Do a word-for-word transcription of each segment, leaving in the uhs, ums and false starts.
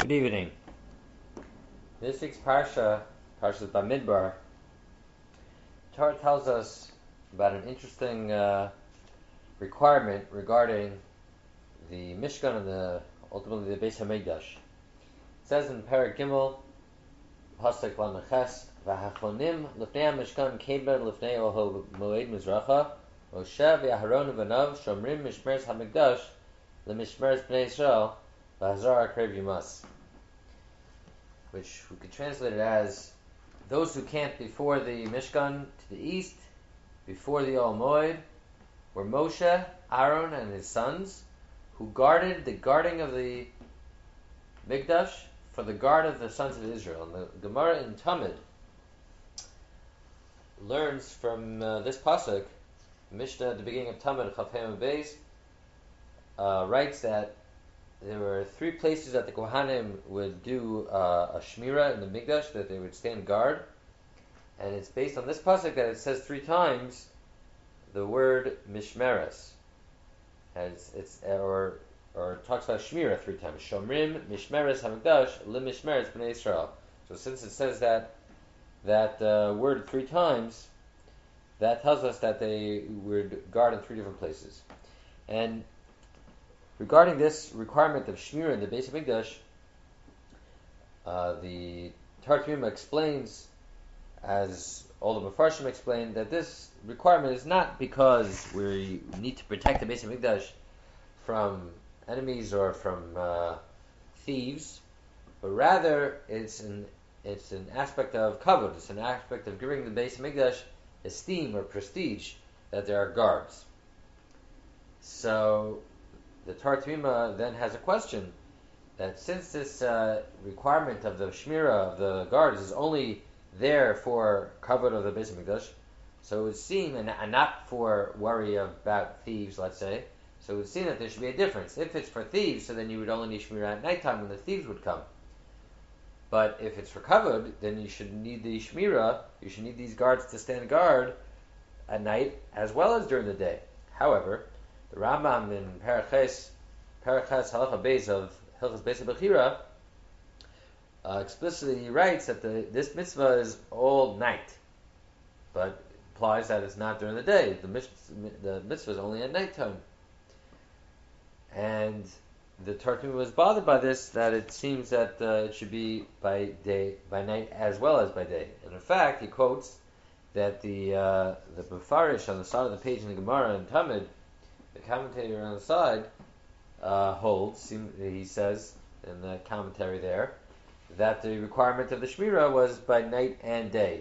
Good evening. This week's parsha, Parsha Bamidbar, Torah tells us about an interesting uh, requirement regarding the Mishkan and the ultimately the Beis Hamikdash. It says in Perek Gimel, Pasuk Lameches, V'hachonim lifnei Mishkan keber lifnei Ohel Moed Mizracha, Moshe v'Aharon v'Nav shomrim mishmeres Hamikdash leMishmeres Bnei Yisrael v'Hazar Akrev Yumas, which we could translate it as those who camped before the Mishkan to the east, before the Ohel Moed, were Moshe, Aaron, and his sons, who guarded the guarding of the Mikdash for the guard of the sons of Israel. And the Gemara in Tamid learns from uh, this pasuk, Mishnah at the beginning of Tamid, Chaf Hei Beis, uh, writes that there were three places that the Kohanim would do uh, a shmira in the Mikdash, that they would stand guard, and it's based on this pasuk that it says three times the word mishmeres, as it's or or it talks about shmira three times. Shomrim mishmeres hamikdash limishmeres bnei Israel. So since it says that that uh, word three times, that tells us that they would guard in three different places. And regarding this requirement of shmira in the Beis Hamikdash, uh, the Tartuma explains, as all the Mefarshim explained, that this requirement is not because we need to protect the Beis Hamikdash from enemies or from uh, thieves, but rather it's an it's an aspect of kavod. It's an aspect of giving the Beis Hamikdash esteem or prestige, that there are guards. So the Tartuma then has a question, that since this uh, requirement of the shmira of the guards is only there for kavod of the Beis Hamikdash, so it would seem, and, and not for worry about thieves, let's say, so it would seem that there should be a difference. If it's for thieves, so then you would only need shmira at nighttime when the thieves would come. But if it's for kavod, then you should need the shmira, you should need these guards to stand guard at night as well as during the day. However, the Rambam in Paraches, Paraches Halacha Beis of Hilchos Beis HaBechira uh, explicitly writes that the, this mitzvah is all night, but implies that it's not during the day. The mitzvah, the mitzvah is only at nighttime. And the Tartuma was bothered by this, that it seems that uh, it should be by day, by night as well as by day. And in fact, he quotes that the uh, the Mefarish on the side of the page in the Gemara in Tamid, the commentator on the side, uh, holds, he says in the commentary there, that the requirement of the Shmira was by night and day.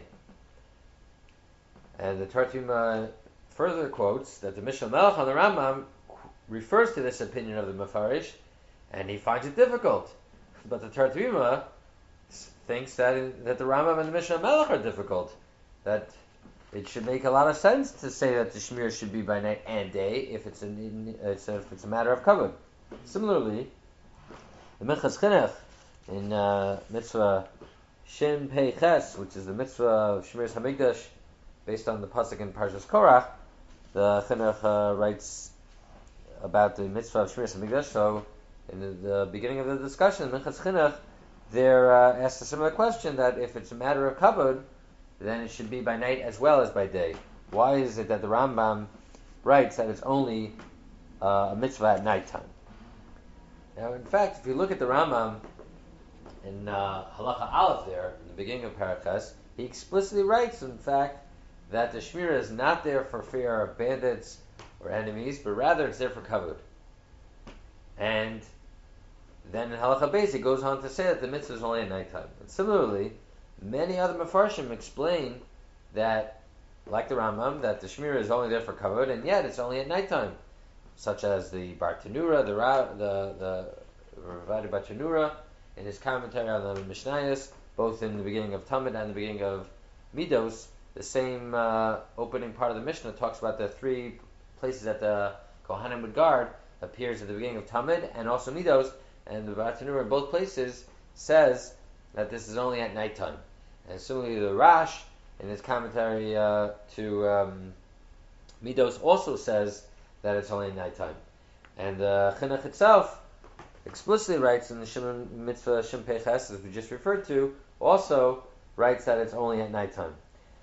And the Tartuma further quotes that the Mishnah Melech on the Rambam refers to this opinion of the Mefarish, and he finds it difficult. But the Tartuma thinks that that the Rambam and the Mishnah Melech are difficult, that it should make a lot of sense to say that the Shmir should be by night and day if it's, an, it's a, if it's a matter of kavod. Similarly, the Minchas Chinuch in uh, mitzvah Shin Pei Ches, which is the mitzvah of Shmiras Hamikdash, based on the pasuk in Parshas Korach, the Chinuch uh, writes about the mitzvah of Shmiras Hamikdash. So, in the, the beginning of the discussion, Minchas Chinuch there uh, asks a similar question, that if it's a matter of kavod, then it should be by night as well as by day. Why is it that the Rambam writes that it's only uh, a mitzvah at nighttime? Now, in fact, if you look at the Rambam in uh, Halacha Aleph there, in the beginning of Paraches, he explicitly writes, in fact, that the Shmira is not there for fear of bandits or enemies, but rather it's there for kavod. And then in Halacha Beis, he goes on to say that the mitzvah is only at nighttime. And similarly, many other Mefarshim explain that, like the Rambam, that the Shmira is only there for kavod, and yet it's only at nighttime, such as the Bartanura, the Ra, the the Ravadi Bartanura, in his commentary on the Mishnayos, both in the beginning of Tamid and the beginning of Midos. The same uh, opening part of the Mishnah talks about the three places that the Kohanim would guard, appears at the beginning of Tamid and also Midos, and the Bartanura in both places says that this is only at nighttime. And similarly, the Rash, in his commentary uh, to um, Midos, also says that it's only at nighttime. And the uh, Chinuch itself explicitly writes in the Shimon Mitzvah Shin Peches, as we just referred to, also writes that it's only at nighttime.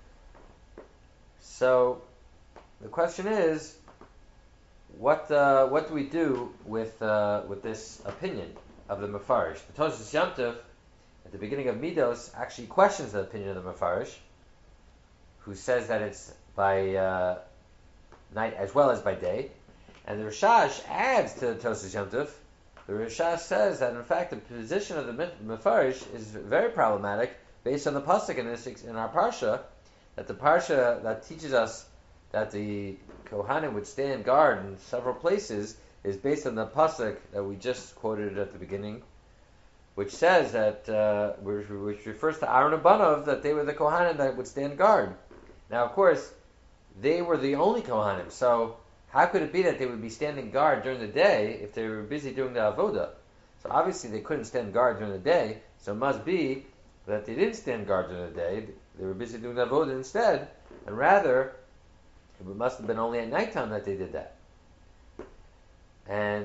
So the question is, what uh, what do we do with uh, with this opinion of the Mefarish? The Tosfos Yom Tov, at the beginning of Midos, actually questions the opinion of the Mefarish, who says that it's by uh, night as well as by day. And the Rishash adds to the Tosfos Yom Tov. The Rishash says that in fact the position of the Mefarish is very problematic based on the pasuk in this in our parsha, that the parsha that teaches us that the Kohanim would stand guard in several places is based on the pasuk that we just quoted at the beginning, which says that uh, which, which refers to Aaron and Banov, that they were the Kohanim that would stand guard. Now, of course, they were the only Kohanim, so how could it be that they would be standing guard during the day if they were busy doing the avoda? So obviously they couldn't stand guard during the day, so it must be that they didn't stand guard during the day, they were busy doing the avoda instead, and rather, it must have been only at nighttime that they did that. And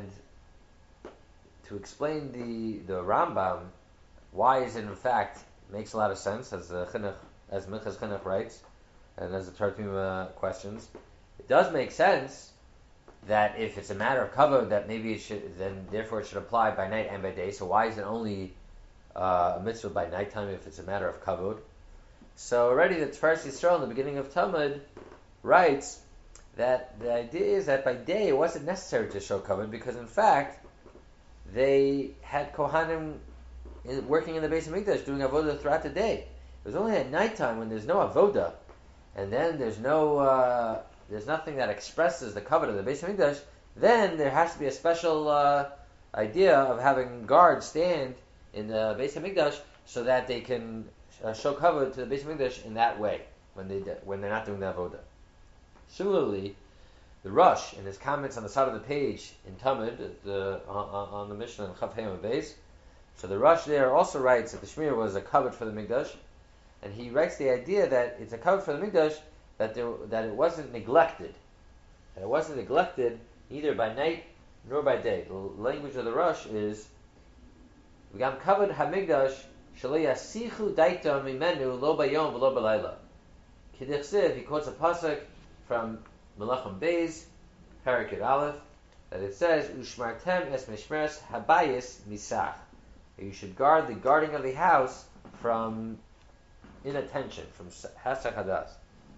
to explain the, the Rambam, why is it in fact, makes a lot of sense, as the Chinuch, as Minchas Chinuch writes, and as the Tartuma questions, it does make sense that if it's a matter of kavod, that maybe it should, then therefore it should apply by night and by day. So why is it only uh, a mitzvah by nighttime if it's a matter of kavod? So already the Tiferes Yisrael in the beginning of Talmud writes that the idea is that by day it wasn't necessary to show kavod, because in fact they had Kohanim in, working in the Beis Hamikdash doing avodah throughout the day. It was only at nighttime when there's no avodah, and then there's no uh, there's nothing that expresses the kavod of the Beis Hamikdash. Then there has to be a special uh, idea of having guards stand in the Beis Hamikdash so that they can uh, show kavod to the Beis Hamikdash in that way when they when they're not doing the avodah. Similarly, the Rosh, in his comments on the side of the page in Talmud, the, on, on the Mishnah in Chav Hayim Beis, so the Rosh there also writes that the Shmir was a kavod for the Mikdash, and he writes the idea that it's a kavod for the Mikdash, that there, that it wasn't neglected, that it wasn't neglected neither by night nor by day. The language of the Rosh is V'gam kavod hamikdash shelo yasichu daita mimenu lo bayom v'lo balayla. K'dichsiv, he quotes a pasuk from Melachim Beis, Parakid Aleph, that it says, Ushmartem es mishmeres habayis misach. You should guard the guarding of the house from inattention, from hasach hadas.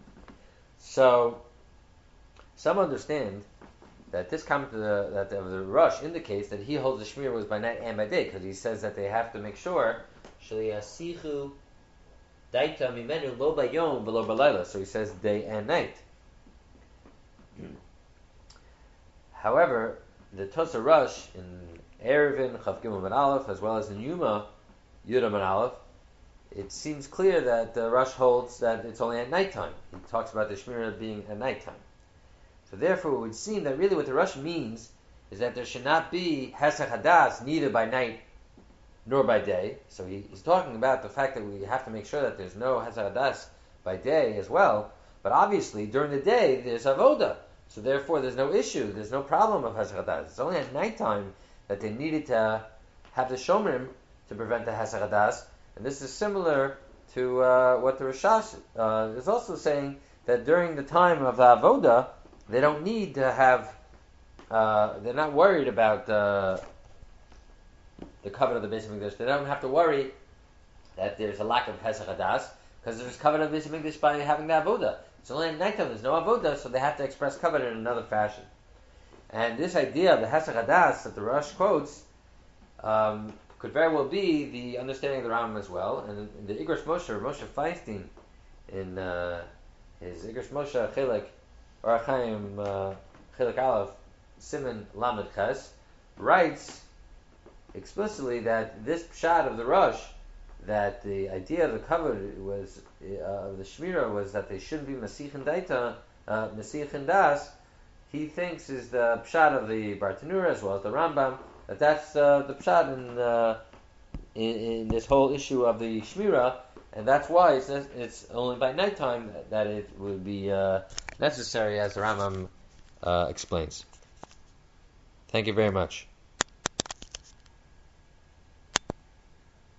So, some understand that this comment of the, that of the Rosh indicates that he holds the Shmir was by night and by day, because he says that they have to make sure, Shaliasichu daita mimenu lo bayom v'lo balayla. So he says day and night. However, the Tosar Rosh in Erevin, Chav Gimel and Aleph, as well as in Yuma, Yudam and Aleph, it seems clear that the Rosh holds that it's only at nighttime. He talks about the Shmirah being at nighttime. So therefore, it would seem that really what the Rosh means is that there should not be Hesach Hadas neither by night nor by day. So he, he's talking about the fact that we have to make sure that there's no Hesach Hadas by day as well. But obviously, during the day, there's Avodah. So therefore, there's no issue, there's no problem of Hesach Hadas. It's only at nighttime that they needed to have the Shomrim to prevent the Hesach Hadas. And this is similar to uh, what the Rishash uh, is also saying, that during the time of the Avodah, they don't need to have, uh, they're not worried about uh, the kavod of the Beis Hamikdash. They don't have to worry that there's a lack of Hesach Hadas, because there's kavod of the Beis Hamikdash by having the Avodah. It's only at nighttime, there's no avodah, so they have to express kavod in another fashion. And this idea of the Hesach Hadas that the Rosh quotes um, could very well be the understanding of the Rambam as well. And in the Igros Moshe, or Moshe Feinstein, in uh, his Igros Moshe Chilek, or Achaim uh, Chilek Aleph, Siman Lamed Ches, writes explicitly that this pshat of the Rosh, that the idea of the kavod was uh, of the shmira was that they shouldn't be masich and daita, uh, masich and das. He thinks is the pshat of the Bartanura as well as the Rambam, that that's uh, the pshat in, uh, in in this whole issue of the shmira, and that's why it's it's only by nighttime that, that it would be uh, necessary, as the Rambam uh, explains. Thank you very much.